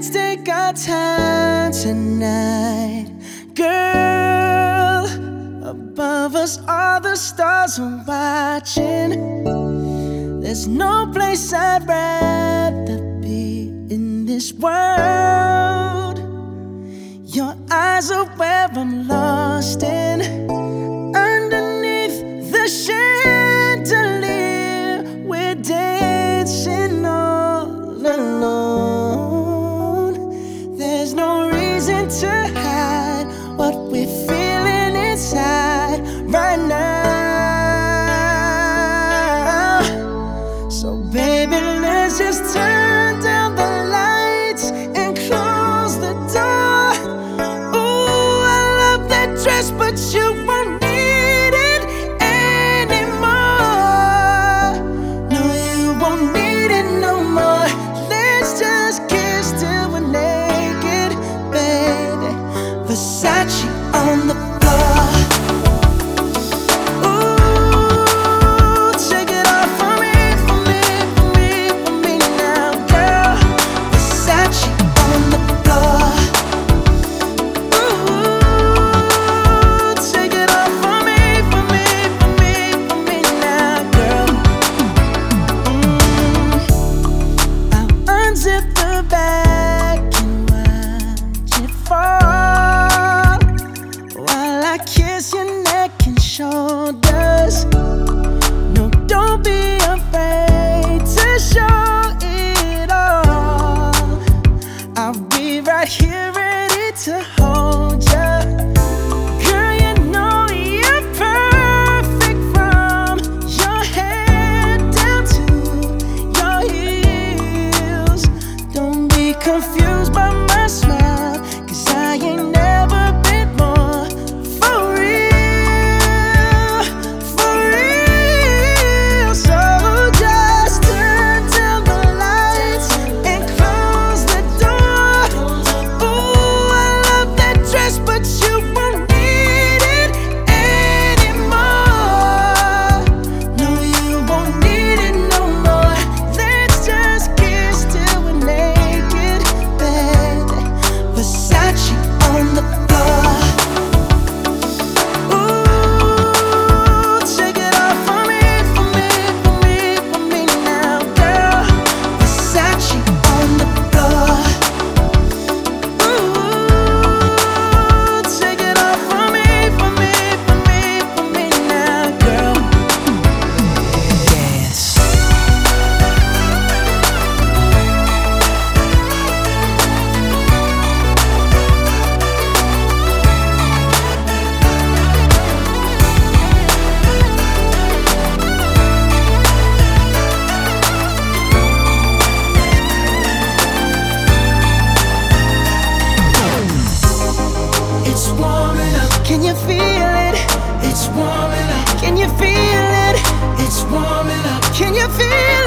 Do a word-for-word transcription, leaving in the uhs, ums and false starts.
Let's take our time tonight, girl. Above us, all the stars are watching. There's no place I'd rather be in this world. Your eyes are where I'm lost in. Underneath the chandelier, we're dancing all alone. There's no reason to hide what we're feeling inside right now. So baby, let's just turn down the lights and close the door. Ooh, I love that dress, but you won't need it anymore. No, you won't need it no more. Let's just kiss till we're naked, baby. Versace on the floor. Ooh, take it off for me, for me, for me, for me now, girl. Versace on the floor. Ooh, take it off for me, for me, for me, for me now, girl. Mm. I'll unzip the bag and watch it fall while I kiss your neck and shoulders. No, don't be afraid to show it all. I'll be right here ready to hold ya. Girl, you know you're perfect from your head down to your heels. Don't be confused by my smile, 'cause I ain't never been more for real, for real. So just turn down the lights and close the door. Ooh, I love that dress, but you won't need it anymore. No, you won't need it no more. Let's just kiss till we're naked, baby. Versace on the floor. Ooh, take it off for me, for me, for me, for me now, girl. Versace on the floor. Ooh, take it off for me, for me, for me, for me now, girl. Dance. It's warming up. Can you feel it? It's warming up. Can you feel it? It's warming up. Can you feel